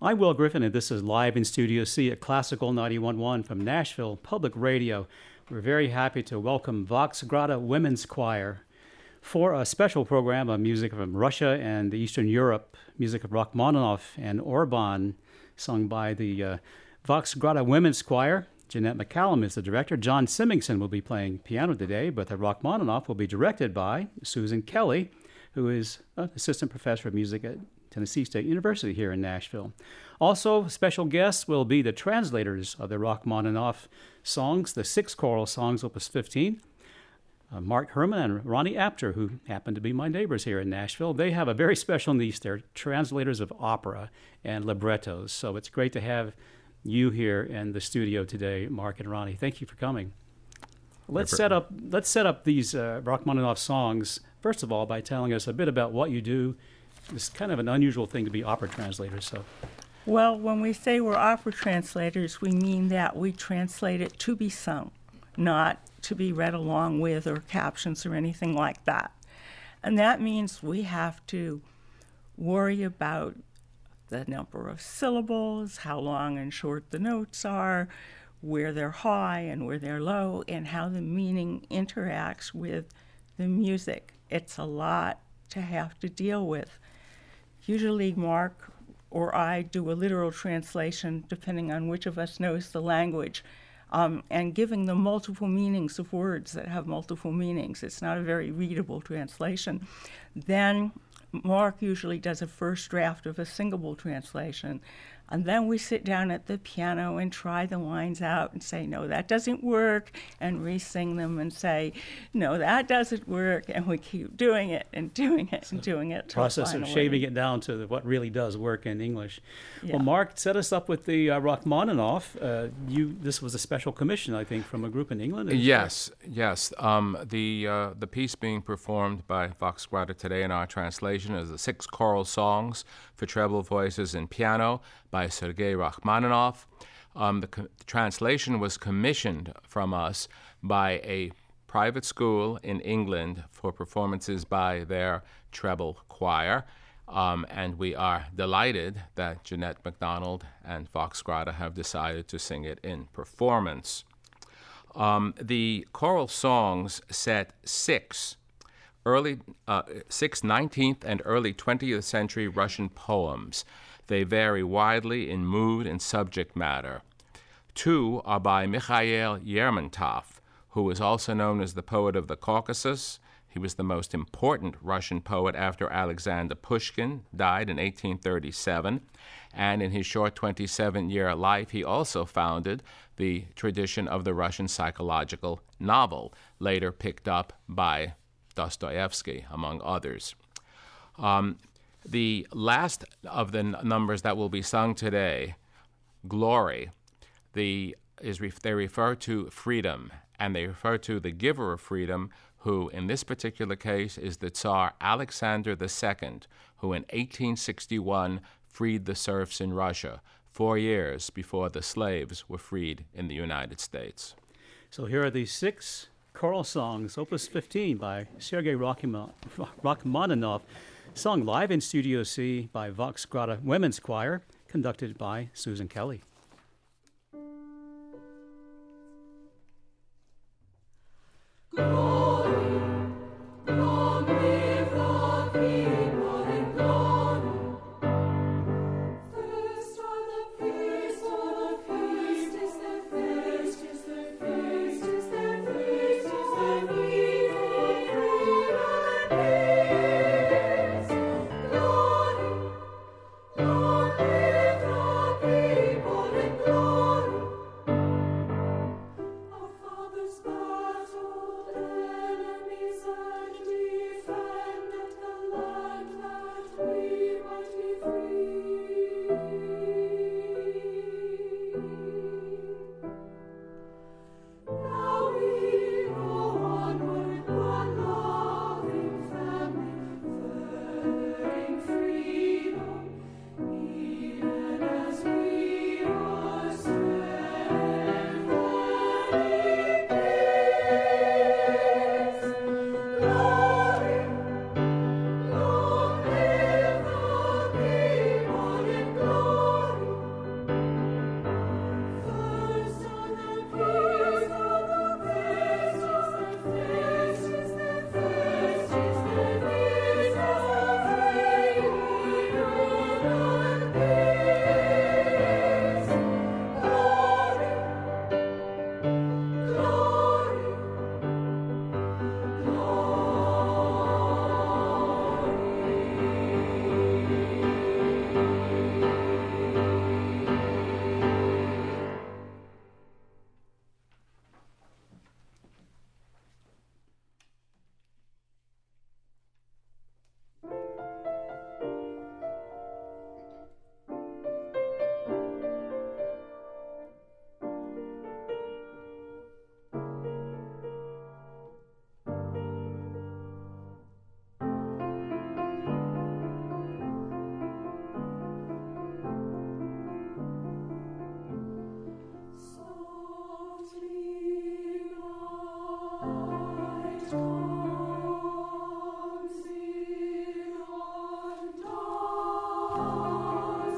I'm Will Griffin, and this is Live in Studio C at Classical 91.1 from Nashville Public Radio. We're very happy to welcome Vox Grada Women's Choir for a special program of music from Russia and Eastern Europe, music of Rachmaninoff and Orban, sung by the Vox Grada Women's Choir. Jeanette McCallum is the director. John Symingson will be playing piano today, but the Rachmaninoff will be directed by Susan Kelly, who is an assistant professor of music at Tennessee State University here in Nashville. Also, special guests will be the translators of the Rachmaninoff songs, the 6 choral songs, Opus 15, Mark Herman and Ronnie Apter, who happen to be my neighbors here in Nashville. They have a very special niche. They're translators of opera and librettos. So it's great to have you here in the studio today, Mark and Ronnie. Thank you for coming. Let's set up these Rachmaninoff songs, first of all, by telling us a bit about what you do. It's kind of an unusual thing to be opera translators. So, well, when we say we're opera translators, we mean that we translate it to be sung, not to be read along with or captions or anything like that. And that means we have to worry about the number of syllables, how long and short the notes are, where they're high and where they're low, and how the meaning interacts with the music. It's a lot to have to deal with. Usually Mark or I do a literal translation, depending on which of us knows the language, and giving them multiple meanings of words that have multiple meanings. It's not a very readable translation. Then Mark usually does a first draft of a singable translation, and then we sit down at the piano and try the lines out and say, no, that doesn't work, and re-sing them and say, no, that doesn't work, and we keep doing it and doing it and doing it. Process of shaving it down to what really does work in English. Yeah. Well, Mark, set us up with the Rachmaninoff. This was a special commission, I think, from a group in England? Yes. The piece being performed by Vox Grada today in our translation is the 6 choral songs for treble voices and piano by Sergei Rachmaninoff. The translation was commissioned from us by a private school in England for performances by their treble choir. And we are delighted that Jeanette MacDonald and Vox Grada have decided to sing it in performance. The choral songs set 6 19th and early 20th century Russian poems. They vary widely in mood and subject matter. 2 are by Mikhail Lermontov, who is also known as the poet of the Caucasus. He was the most important Russian poet after Alexander Pushkin died in 1837. And in his short 27-year life, he also founded the tradition of the Russian psychological novel, later picked up by Dostoevsky, among others. The last of the numbers that will be sung today, Glory, they refer to freedom, and they refer to the giver of freedom, who in this particular case is the Tsar Alexander II, who in 1861 freed the serfs in Russia, 4 years before the slaves were freed in the United States. So here are these 6 choral songs, Opus 15 by Sergei Rachmaninoff, sung live in Studio C by Vox Grada Women's Choir, conducted by Susan Kelly. Glory,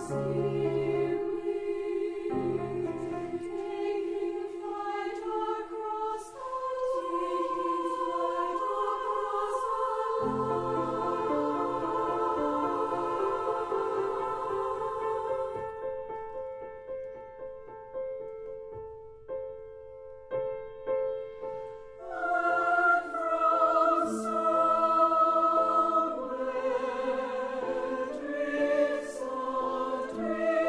Somewhere drifts a dream.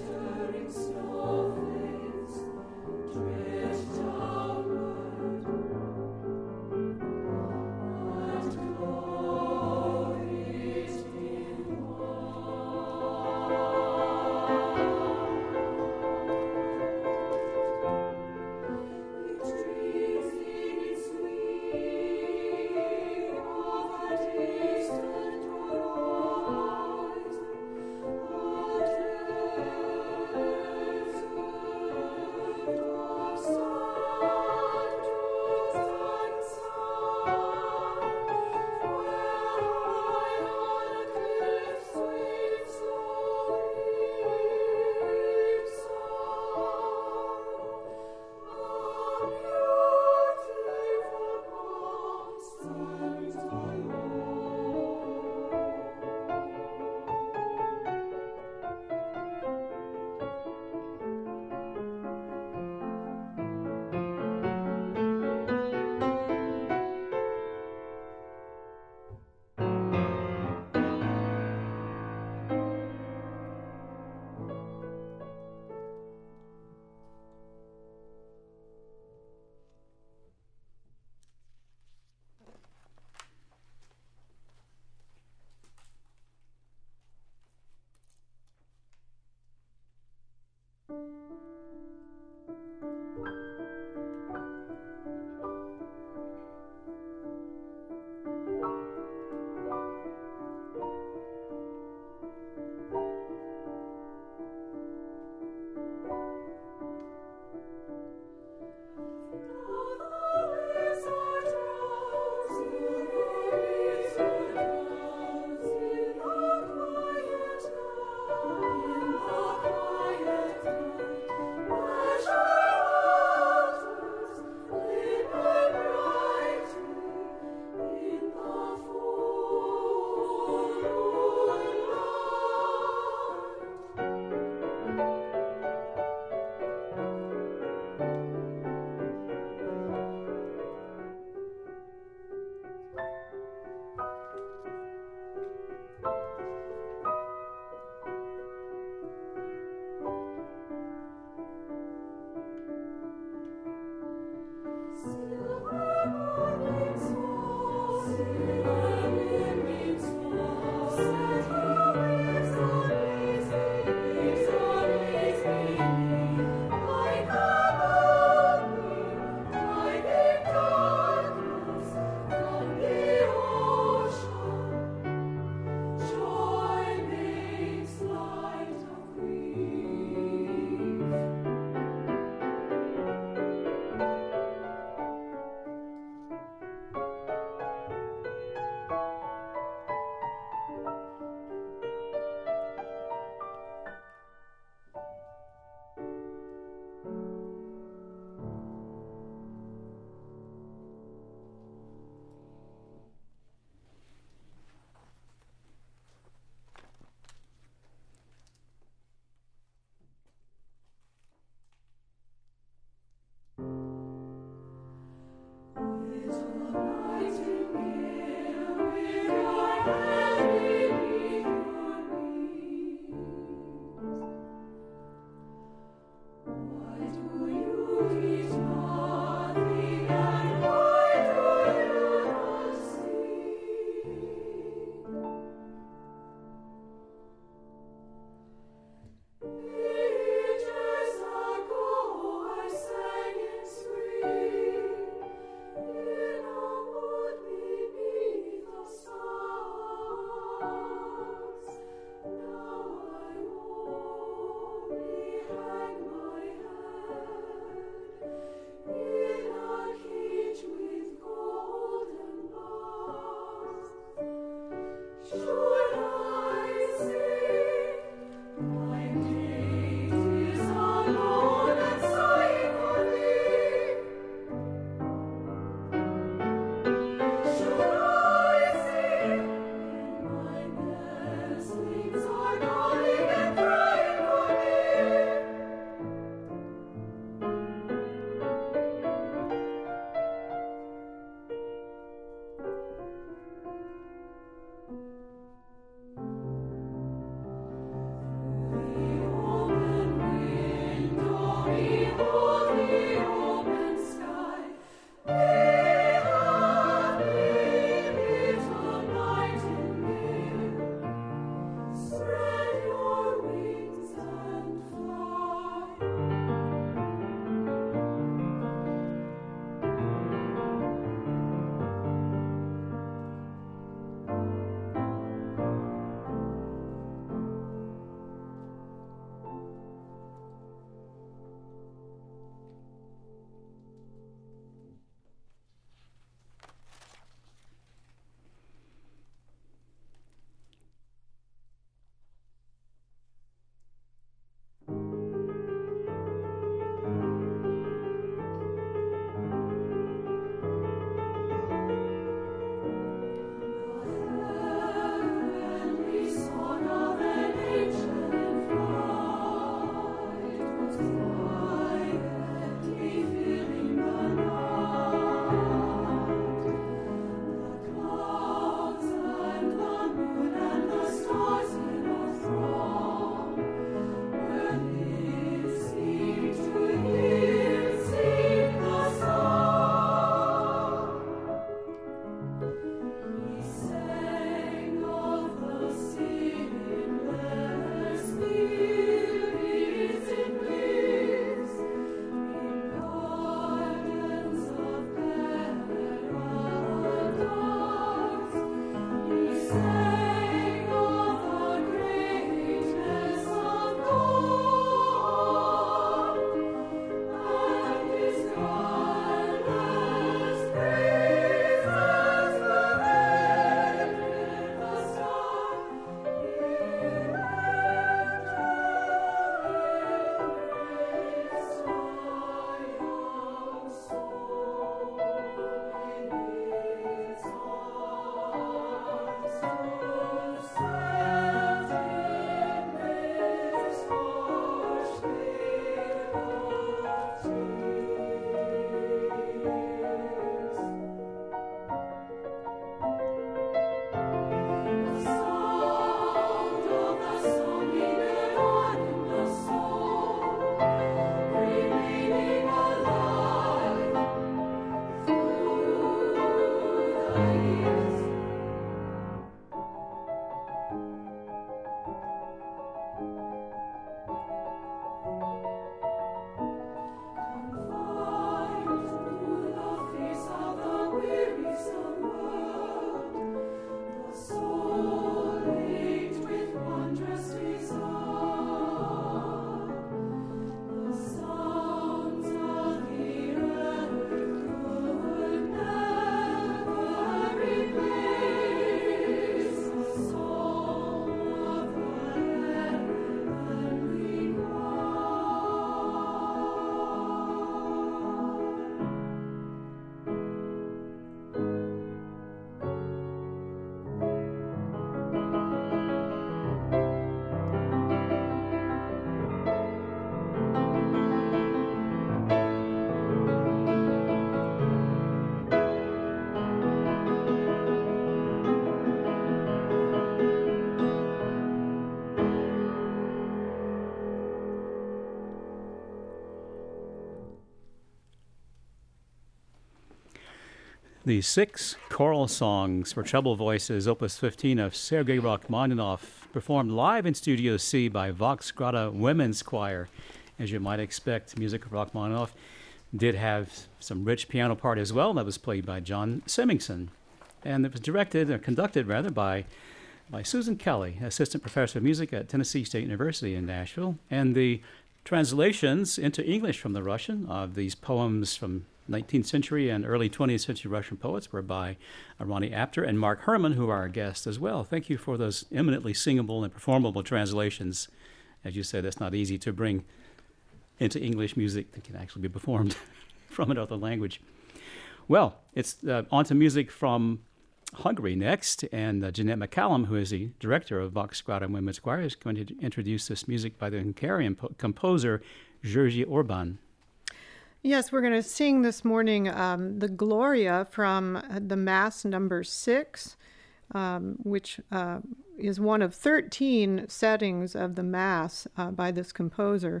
The 6 choral songs for treble voices, Opus 15 of Sergei Rachmaninoff, performed live in Studio C by Vox Grata Women's Choir. As you might expect, music of Rachmaninoff did have some rich piano part as well that was played by John Semmingson. And it was conducted by Susan Kelly, assistant professor of music at Tennessee State University in Nashville. And the translations into English from the Russian of these poems from 19th century and early 20th century Russian poets were by Ronnie Apter and Mark Herman, who are our guests as well. Thank you for those eminently singable and performable translations. As you said, it's not easy to bring into English music that can actually be performed from another language. Well, it's on to music from Hungary next, and Jeanette McCallum, who is the director of Vox Grata Women's Choir, is going to introduce this music by the Hungarian composer György Orbán. Yes, we're going to sing this morning the Gloria from the Mass number 6, which is one of 13 settings of the Mass by this composer.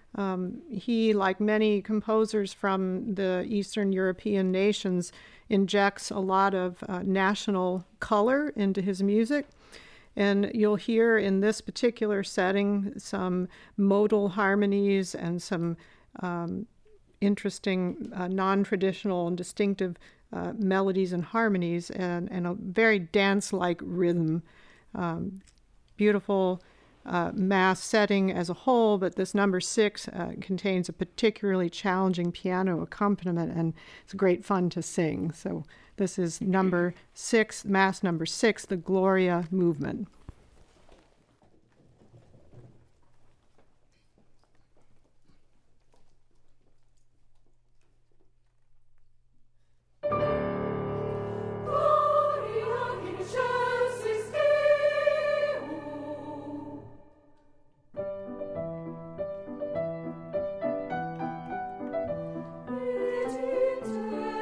He, like many composers from the Eastern European nations, injects a lot of national color into his music. And you'll hear in this particular setting some modal harmonies and some interesting non-traditional and distinctive melodies and harmonies and a very dance-like rhythm. Beautiful Mass setting as a whole, but this number 6 contains a particularly challenging piano accompaniment, and it's great fun to sing. So this is number 6, Mass number 6, the Gloria movement.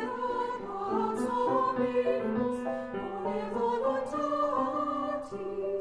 Voluntatis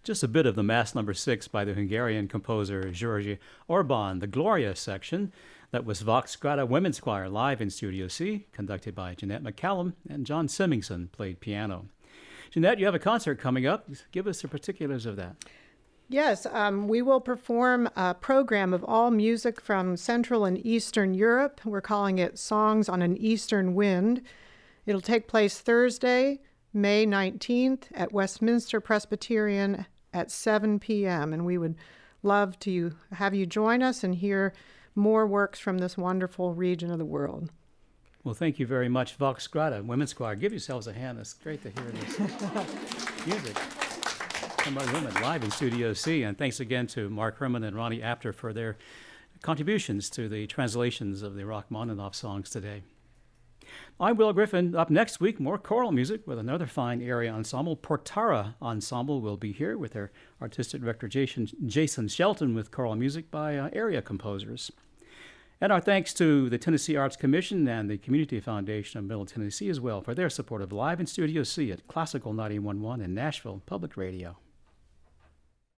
Just a bit of the Mass No. 6 by the Hungarian composer György Orbán, the Gloria section. That was Vox Grata Women's Choir live in Studio C, conducted by Jeanette McCallum, and John Symingson played piano. Jeanette, you have a concert coming up. Give us the particulars of that. Yes, we will perform a program of all music from Central and Eastern Europe. We're calling it Songs on an Eastern Wind. It'll take place Thursday, May 19th at Westminster Presbyterian at 7 p.m. And we would love to have you join us and hear more works from this wonderful region of the world. Well, thank you very much, Vox Grata Women's Choir. Give yourselves a hand. It's great to hear this music from our women live in Studio C. And thanks again to Mark Herman and Ronnie Apter for their contributions to the translations of the Rachmaninoff songs today. I'm Will Griffin. Up next week, more choral music with another fine area ensemble. Portara Ensemble will be here with their artistic director Jason Shelton with choral music by area composers. And our thanks to the Tennessee Arts Commission and the Community Foundation of Middle Tennessee as well for their support of Live in Studio C at Classical 91.1 and Nashville Public Radio.